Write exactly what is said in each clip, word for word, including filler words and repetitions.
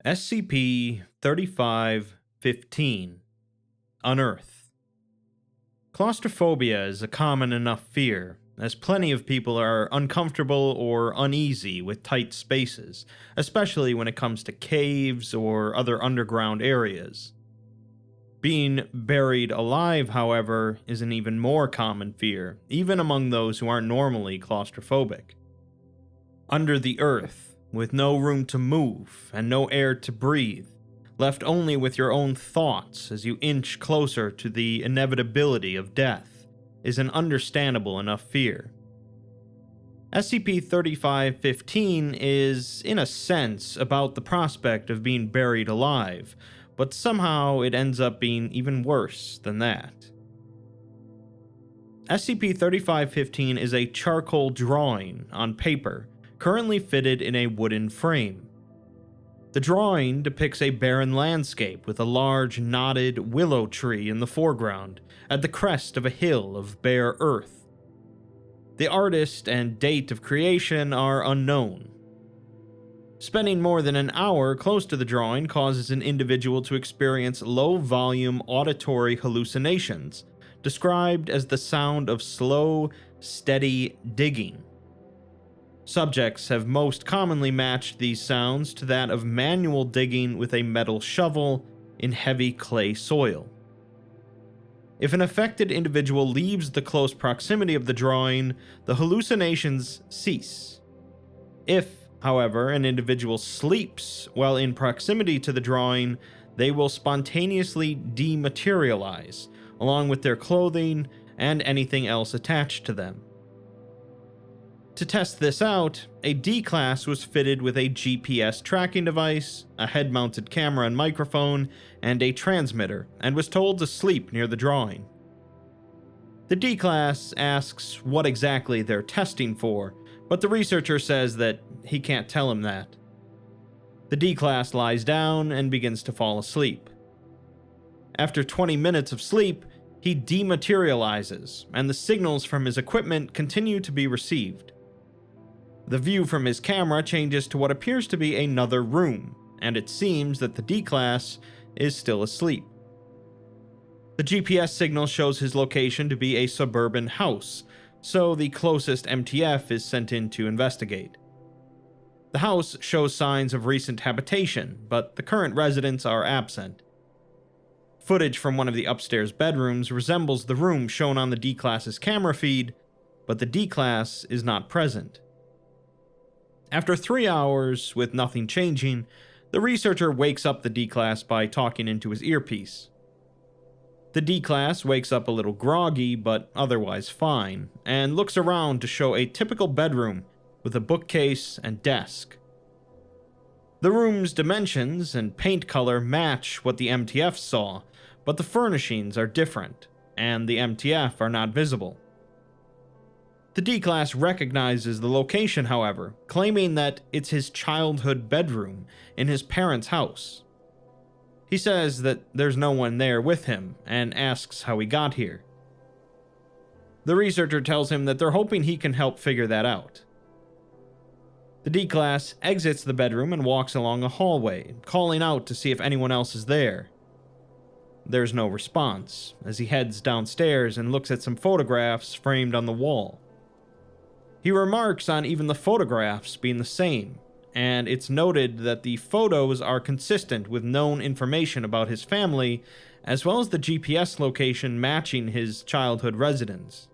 S C P thirty-five fifteen Unearth. Claustrophobia is a common enough fear, as plenty of people are uncomfortable or uneasy with tight spaces, especially when it comes to caves or other underground areas. Being buried alive, however, is an even more common fear, even among those who aren't normally claustrophobic. Under the earth, with no room to move and no air to breathe, left only with your own thoughts as you inch closer to the inevitability of death, is an understandable enough fear. S C P thirty-five fifteen is, in a sense, about the prospect of being buried alive, but somehow it ends up being even worse than that. S C P thirty-five fifteen is a charcoal drawing on paper, currently fitted in a wooden frame. The drawing depicts a barren landscape with a large knotted willow tree in the foreground, at the crest of a hill of bare earth. The artist and date of creation are unknown. Spending more than an hour close to the drawing causes an individual to experience low-volume auditory hallucinations, described as the sound of slow, steady digging. Subjects have most commonly matched these sounds to that of manual digging with a metal shovel in heavy clay soil. If an affected individual leaves the close proximity of the drawing, the hallucinations cease. If, however, an individual sleeps while in proximity to the drawing, they will spontaneously dematerialize, along with their clothing and anything else attached to them. To test this out, a D-Class was fitted with a G P S tracking device, a head-mounted camera and microphone, and a transmitter, and was told to sleep near the drawing. The D-Class asks what exactly they're testing for, but the researcher says that he can't tell him that. The D-Class lies down and begins to fall asleep. After twenty minutes of sleep, he dematerializes, and the signals from his equipment continue to be received. The view from his camera changes to what appears to be another room, and it seems that the D-Class is still asleep. The G P S signal shows his location to be a suburban house, so the closest M T F is sent in to investigate. The house shows signs of recent habitation, but the current residents are absent. Footage from one of the upstairs bedrooms resembles the room shown on the D-Class's camera feed, but the D-Class is not present. After three hours, with nothing changing, the researcher wakes up the D-Class by talking into his earpiece. The D-Class wakes up a little groggy, but otherwise fine, and looks around to show a typical bedroom with a bookcase and desk. The room's dimensions and paint color match what the M T F saw, but the furnishings are different, and the M T F are not visible. The D-Class recognizes the location, however, claiming that it's his childhood bedroom in his parents' house. He says that there's no one there with him, and asks how he got here. The researcher tells him that they're hoping he can help figure that out. The D-Class exits the bedroom and walks along a hallway, calling out to see if anyone else is there. There's no response, as he heads downstairs and looks at some photographs framed on the wall. He remarks on even the photographs being the same, and it's noted that the photos are consistent with known information about his family, as well as the G P S location matching his childhood residence.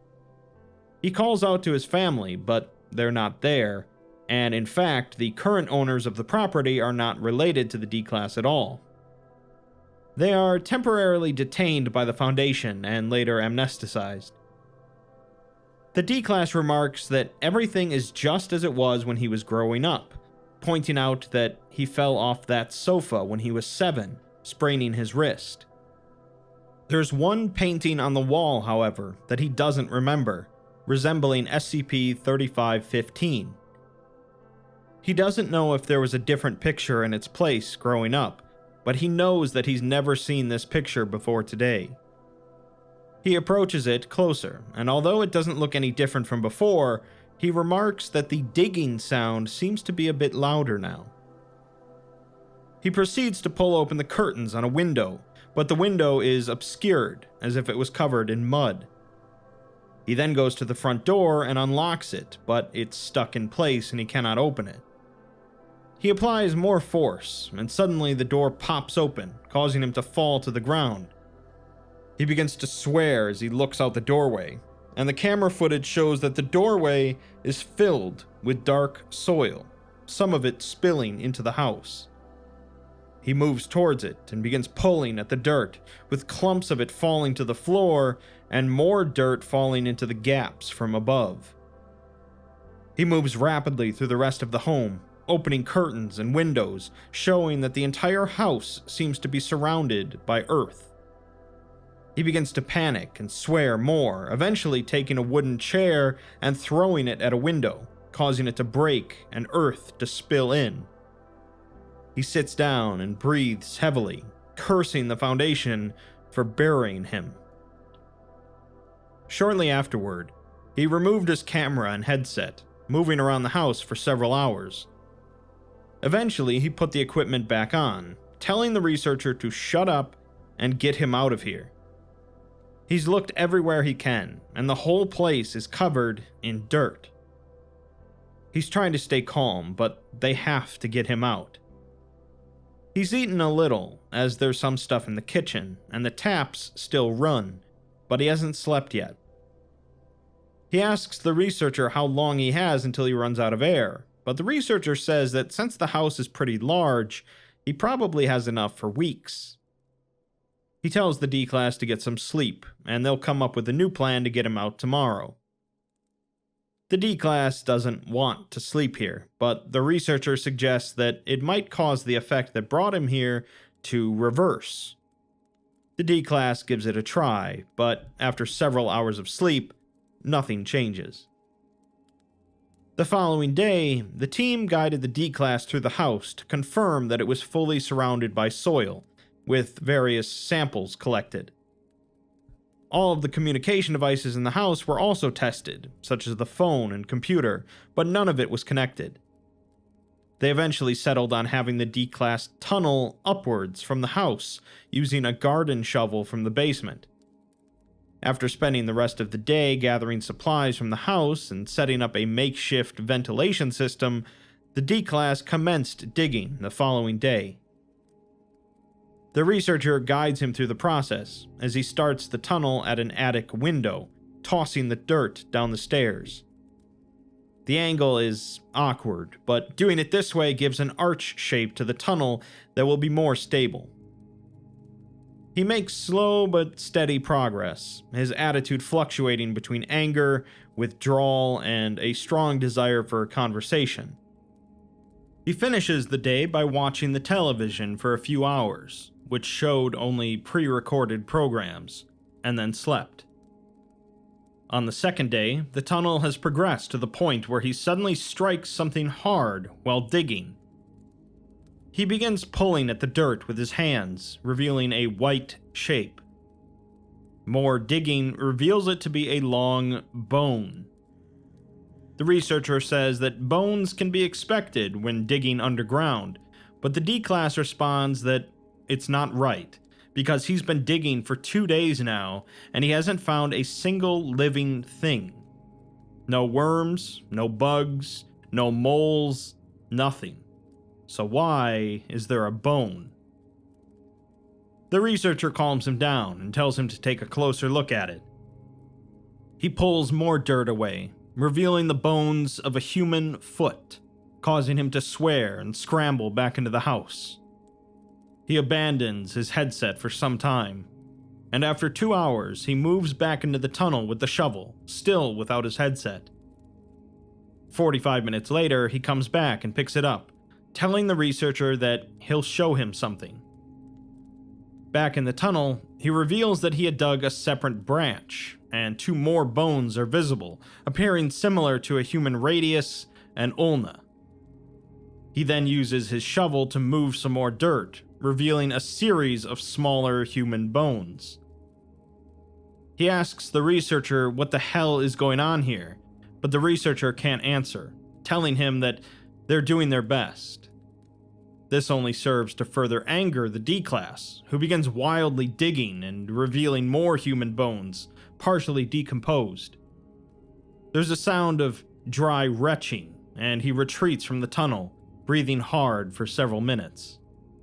He calls out to his family, but they're not there, and in fact, the current owners of the property are not related to the D-Class at all. They are temporarily detained by the Foundation and later amnesticized. The D-Class remarks that everything is just as it was when he was growing up, pointing out that he fell off that sofa when he was seven, spraining his wrist. There's one painting on the wall, however, that he doesn't remember, resembling S C P thirty-five fifteen. He doesn't know if there was a different picture in its place growing up, but he knows that he's never seen this picture before today. He approaches it closer, and although it doesn't look any different from before, he remarks that the digging sound seems to be a bit louder now. He proceeds to pull open the curtains on a window, but the window is obscured, as if it was covered in mud. He then goes to the front door and unlocks it, but it's stuck in place and he cannot open it. He applies more force, and suddenly the door pops open, causing him to fall to the ground. He begins to swear as he looks out the doorway, and the camera footage shows that the doorway is filled with dark soil, some of it spilling into the house. He moves towards it and begins pulling at the dirt, with clumps of it falling to the floor and more dirt falling into the gaps from above. He moves rapidly through the rest of the home, opening curtains and windows, showing that the entire house seems to be surrounded by earth. He begins to panic and swear more, eventually taking a wooden chair and throwing it at a window, causing it to break and earth to spill in. He sits down and breathes heavily, cursing the foundation for burying him. Shortly afterward, he removed his camera and headset, moving around the house for several hours. Eventually, he put the equipment back on, telling the researcher to shut up and get him out of here. He's looked everywhere he can, and the whole place is covered in dirt. He's trying to stay calm, but they have to get him out. He's eaten a little, as there's some stuff in the kitchen, and the taps still run, but he hasn't slept yet. He asks the researcher how long he has until he runs out of air, but the researcher says that since the house is pretty large, he probably has enough for weeks. He tells the D-Class to get some sleep, and they'll come up with a new plan to get him out tomorrow. The D-Class doesn't want to sleep here, but the researcher suggests that it might cause the effect that brought him here to reverse. The D-Class gives it a try, but after several hours of sleep, nothing changes. The following day, the team guided the D-Class through the house to confirm that it was fully surrounded by soil, with various samples collected. All of the communication devices in the house were also tested, such as the phone and computer, but none of it was connected. They eventually settled on having the D-Class tunnel upwards from the house, using a garden shovel from the basement. After spending the rest of the day gathering supplies from the house and setting up a makeshift ventilation system, the D-Class commenced digging the following day. The researcher guides him through the process as he starts the tunnel at an attic window, tossing the dirt down the stairs. The angle is awkward, but doing it this way gives an arch shape to the tunnel that will be more stable. He makes slow but steady progress, his attitude fluctuating between anger, withdrawal, and a strong desire for conversation. He finishes the day by watching the television for a few hours, which showed only pre-recorded programs, and then slept. On the second day, the tunnel has progressed to the point where he suddenly strikes something hard while digging. He begins pulling at the dirt with his hands, revealing a white shape. More digging reveals it to be a long bone. The researcher says that bones can be expected when digging underground, but the D-Class responds that it's not right, because he's been digging for two days now, and he hasn't found a single living thing. No worms, no bugs, no moles, nothing. So why is there a bone? The researcher calms him down and tells him to take a closer look at it. He pulls more dirt away, revealing the bones of a human foot, causing him to swear and scramble back into the house. He abandons his headset for some time, and after two hours, he moves back into the tunnel with the shovel, still without his headset. Forty-five minutes later, he comes back and picks it up, telling the researcher that he'll show him something. Back in the tunnel, he reveals that he had dug a separate branch, and two more bones are visible, appearing similar to a human radius and ulna. He then uses his shovel to move some more dirt, revealing a series of smaller human bones. He asks the researcher what the hell is going on here, but the researcher can't answer, telling him that they're doing their best. This only serves to further anger the D-Class, who begins wildly digging and revealing more human bones, partially decomposed. There's a sound of dry retching, and he retreats from the tunnel, breathing hard for several minutes.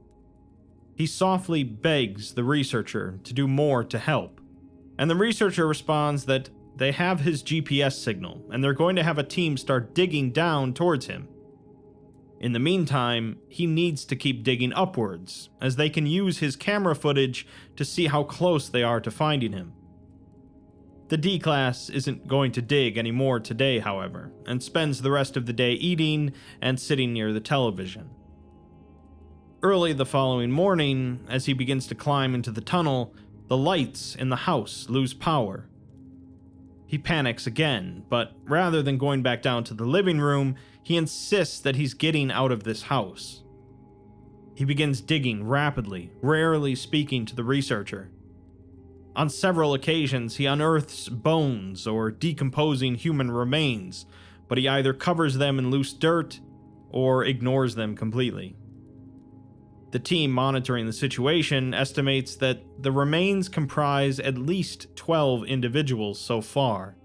He softly begs the researcher to do more to help, and the researcher responds that they have his G P S signal, and they're going to have a team start digging down towards him. In the meantime, he needs to keep digging upwards, as they can use his camera footage to see how close they are to finding him. The D-Class isn't going to dig anymore today, however, and spends the rest of the day eating and sitting near the television. Early the following morning, as he begins to climb into the tunnel, the lights in the house lose power. He panics again, but rather than going back down to the living room, he insists that he's getting out of this house. He begins digging rapidly, rarely speaking to the researcher. On several occasions, he unearths bones or decomposing human remains, but he either covers them in loose dirt or ignores them completely. The team monitoring the situation estimates that the remains comprise at least twelve individuals so far.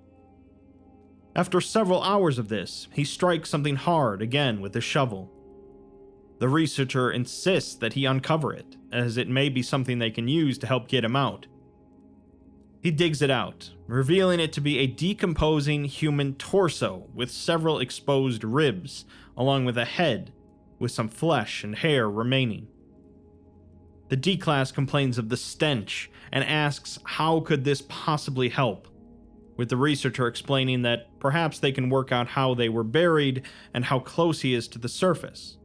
After several hours of this, he strikes something hard again with his shovel. The researcher insists that he uncover it, as it may be something they can use to help get him out. He digs it out, revealing it to be a decomposing human torso with several exposed ribs, along with a head, with some flesh and hair remaining. The D-Class complains of the stench and asks how could this possibly help, with the researcher explaining that perhaps they can work out how they were buried and how close he is to the surface.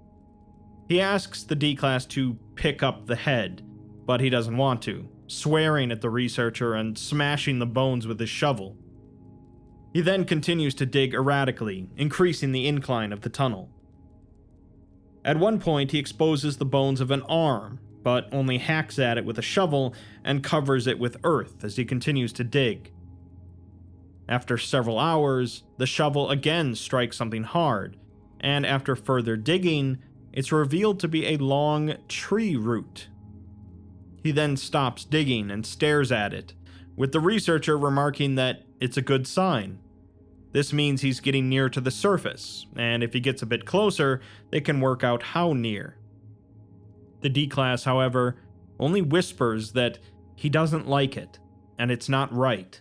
He asks the D-Class to pick up the head, but he doesn't want to, swearing at the researcher and smashing the bones with his shovel. He then continues to dig erratically, increasing the incline of the tunnel. At one point, he exposes the bones of an arm, but only hacks at it with a shovel and covers it with earth as he continues to dig. After several hours, the shovel again strikes something hard, and after further digging, it's revealed to be a long tree root. He then stops digging and stares at it, with the researcher remarking that it's a good sign. This means he's getting near to the surface, and if he gets a bit closer, they can work out how near. The D-Class, however, only whispers that he doesn't like it, and it's not right.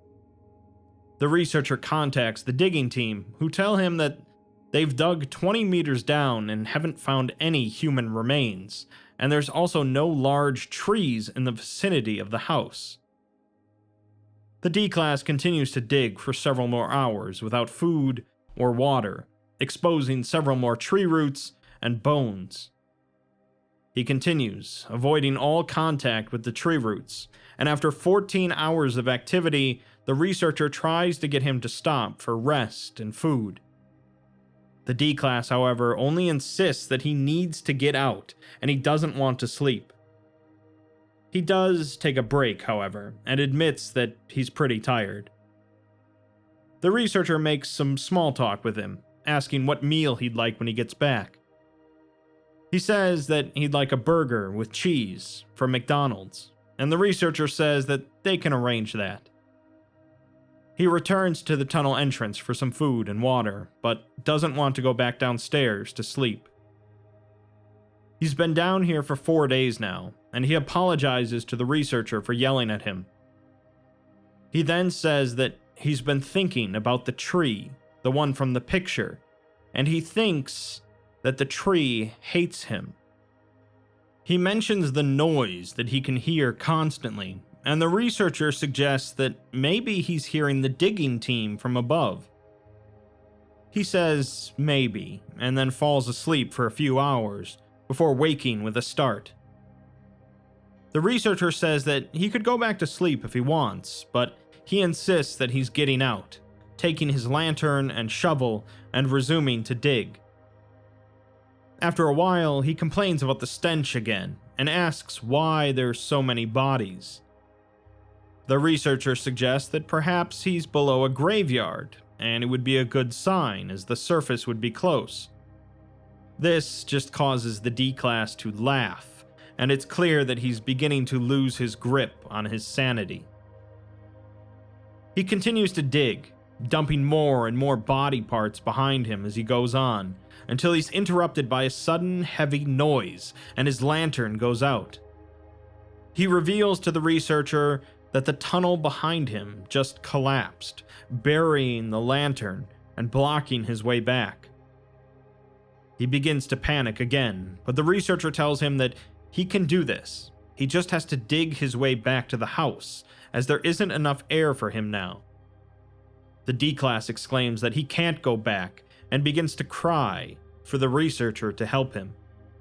The researcher contacts the digging team, who tell him that they've dug twenty meters down and haven't found any human remains, and there's also no large trees in the vicinity of the house. The D-Class continues to dig for several more hours without food or water, exposing several more tree roots and bones. He continues, avoiding all contact with the tree roots, and after fourteen hours of activity, the researcher tries to get him to stop for rest and food. The D-Class, however, only insists that he needs to get out, and he doesn't want to sleep. He does take a break, however, and admits that he's pretty tired. The researcher makes some small talk with him, asking what meal he'd like when he gets back. He says that he'd like a burger with cheese from McDonald's, and the researcher says that they can arrange that. He returns to the tunnel entrance for some food and water, but doesn't want to go back downstairs to sleep. He's been down here for four days now, and he apologizes to the researcher for yelling at him. He then says that he's been thinking about the tree, the one from the picture, and he thinks that the tree hates him. He mentions the noise that he can hear constantly, and the researcher suggests that maybe he's hearing the digging team from above. He says maybe, and then falls asleep for a few hours, before waking with a start. The researcher says that he could go back to sleep if he wants, but he insists that he's getting out, taking his lantern and shovel and resuming to dig. After a while, he complains about the stench again and asks why there's so many bodies. The researcher suggests that perhaps he's below a graveyard, and it would be a good sign as the surface would be close. This just causes the D-Class to laugh, and it's clear that he's beginning to lose his grip on his sanity. He continues to dig, dumping more and more body parts behind him as he goes on, until he's interrupted by a sudden heavy noise and his lantern goes out. He reveals to the researcher that the tunnel behind him just collapsed, burying the lantern and blocking his way back. He begins to panic again, but the researcher tells him that he can do this. He just has to dig his way back to the house, as there isn't enough air for him now. The D-Class exclaims that he can't go back and begins to cry for the researcher to help him.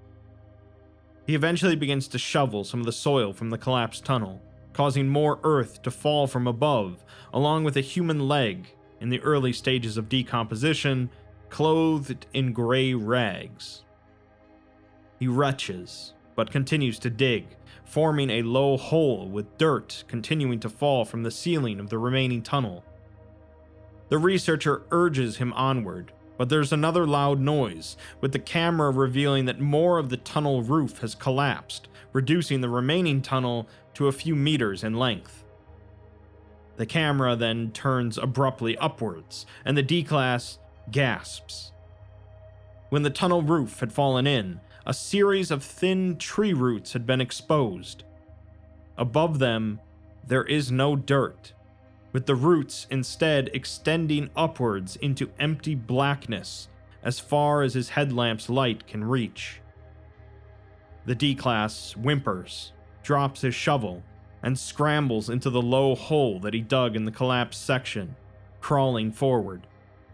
He eventually begins to shovel some of the soil from the collapsed tunnel, causing more earth to fall from above, along with a human leg in the early stages of decomposition, clothed in gray rags. He retches, but continues to dig, forming a low hole with dirt continuing to fall from the ceiling of the remaining tunnel. The researcher urges him onward, but there's another loud noise, with the camera revealing that more of the tunnel roof has collapsed, reducing the remaining tunnel to a few meters in length. The camera then turns abruptly upwards, and the D-Class gasps. When the tunnel roof had fallen in, a series of thin tree roots had been exposed. Above them, there is no dirt, with the roots instead extending upwards into empty blackness as far as his headlamp's light can reach. The D-Class whimpers, drops his shovel, and scrambles into the low hole that he dug in the collapsed section, crawling forward.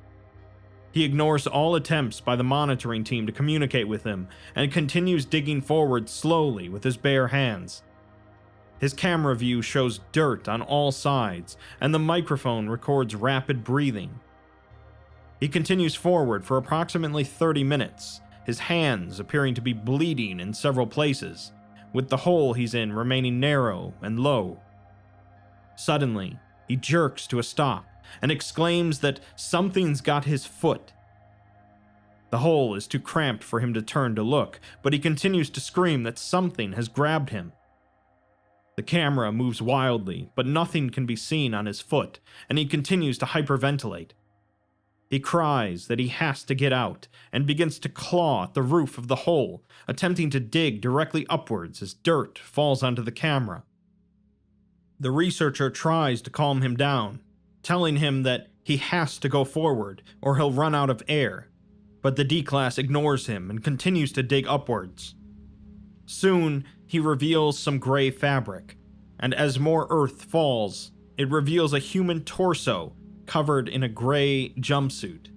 He ignores all attempts by the monitoring team to communicate with him and continues digging forward slowly with his bare hands. His camera view shows dirt on all sides, and the microphone records rapid breathing. He continues forward for approximately thirty minutes, his hands appearing to be bleeding in several places, with the hole he's in remaining narrow and low. Suddenly, he jerks to a stop and exclaims that something's got his foot. The hole is too cramped for him to turn to look, but he continues to scream that something has grabbed him. The camera moves wildly, but nothing can be seen on his foot, and he continues to hyperventilate. He cries that he has to get out, and begins to claw at the roof of the hole, attempting to dig directly upwards as dirt falls onto the camera. The researcher tries to calm him down, telling him that he has to go forward or he'll run out of air, but the D-Class ignores him and continues to dig upwards. Soon, he reveals some gray fabric, and as more earth falls, it reveals a human torso covered in a gray jumpsuit.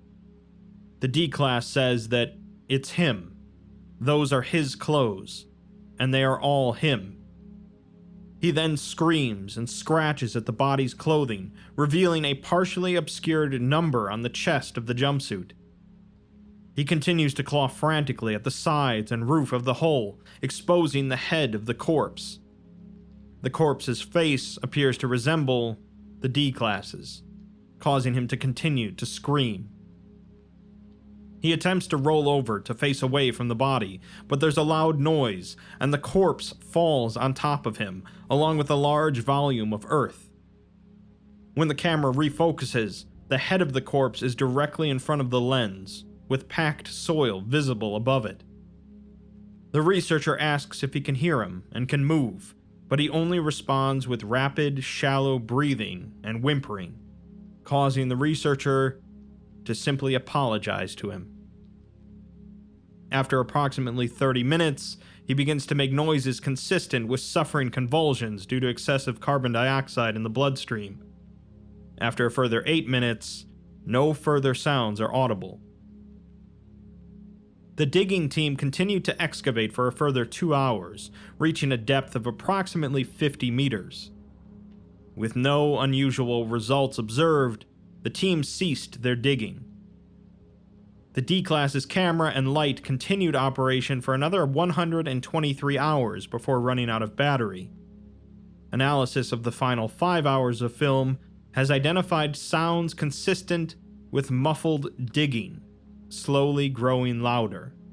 The D-Class says that it's him. Those are his clothes, and they are all him. He then screams and scratches at the body's clothing, revealing a partially obscured number on the chest of the jumpsuit. He continues to claw frantically at the sides and roof of the hole, exposing the head of the corpse. The corpse's face appears to resemble the D-Class's, causing him to continue to scream. He attempts to roll over to face away from the body, but there's a loud noise, and the corpse falls on top of him, along with a large volume of earth. When the camera refocuses, the head of the corpse is directly in front of the lens, with packed soil visible above it. The researcher asks if he can hear him and can move, but he only responds with rapid, shallow breathing and whimpering, causing the researcher to simply apologize to him. After approximately thirty minutes, he begins to make noises consistent with suffering convulsions due to excessive carbon dioxide in the bloodstream. After a further eight minutes, no further sounds are audible. The digging team continued to excavate for a further two hours, reaching a depth of approximately fifty meters. With no unusual results observed, the team ceased their digging. The D-Class's camera and light continued operation for another one hundred twenty-three hours before running out of battery. Analysis of the final five hours of film has identified sounds consistent with muffled digging, slowly growing louder.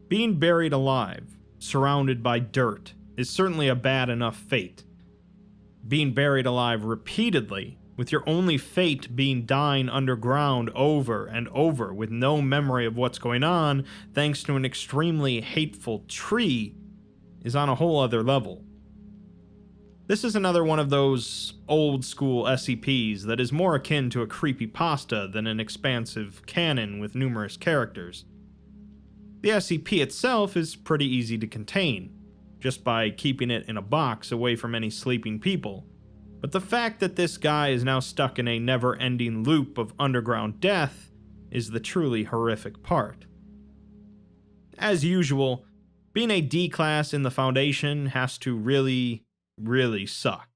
Being buried alive, surrounded by dirt, is certainly a bad enough fate. Being buried alive repeatedly, with your only fate being dying underground over and over with no memory of what's going on thanks to an extremely hateful tree, is on a whole other level. This is another one of those old school S C Ps that is more akin to a creepypasta than an expansive canon with numerous characters. The S C P itself is pretty easy to contain, just by keeping it in a box away from any sleeping people, but the fact that this guy is now stuck in a never-ending loop of underground death is the truly horrific part. As usual, being a D-class in the Foundation has to really, really suck.